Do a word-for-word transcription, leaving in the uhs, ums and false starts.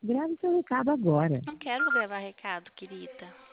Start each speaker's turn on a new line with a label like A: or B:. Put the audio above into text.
A: Grave seu recado agora.
B: Não quero gravar recado, querida.